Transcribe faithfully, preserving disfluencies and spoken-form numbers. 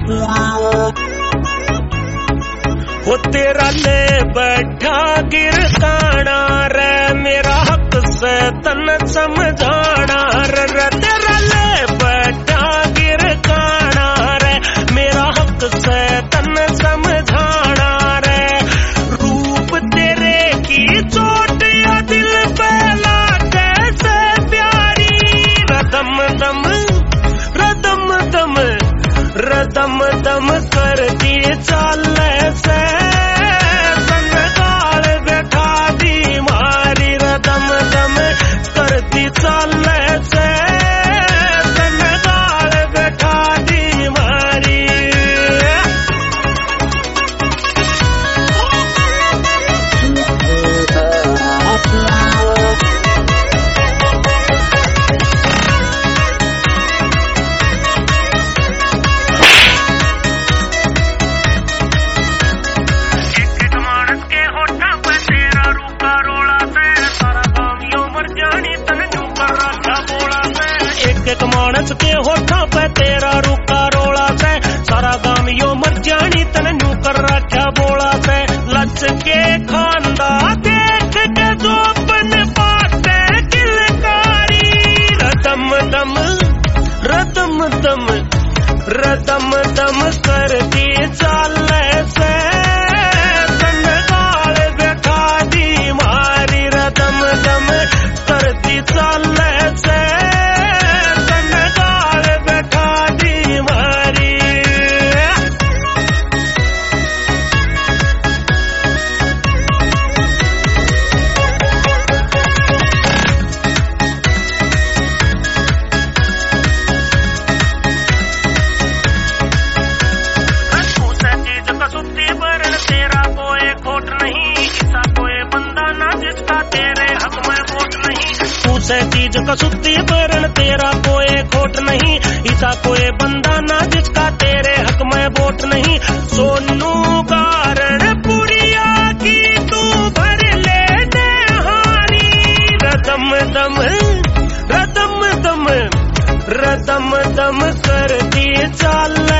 वो तेरा ले बैठा गिर काना रे मेरा हक से तन समझाना रे तेरा ले बैठा गिर काना रे मेरा हक से तन समझाना रे रूप तेरे की चोट या दिल पे लागे से प्यारी रदम दम रदम दम रदम दम कर दिए चाल से संगाल बैठा दी मारी रदम दम करती चाल से संगाल बैठा दी मारी एक मानस के होठा पे तेरा रूखा रोला से सारा गाम यो मर जानी तन नू कर रखा बोला से लच के खांदा देख के जोबन पाते किलकारी रदम दम रदम दम रदम दम कर दी चाल से संगाल बैठा दी मारी रदम दम कर दी चाल से चीज कसुत्ती बरन तेरा कोई खोट नहीं ऐसा कोई बंदा ना जिसका तेरे हक में वोट नहीं सोनू कारण पुरिया की तू भर ले हारी रदम दम रदम दम रदम दम कर दी चाल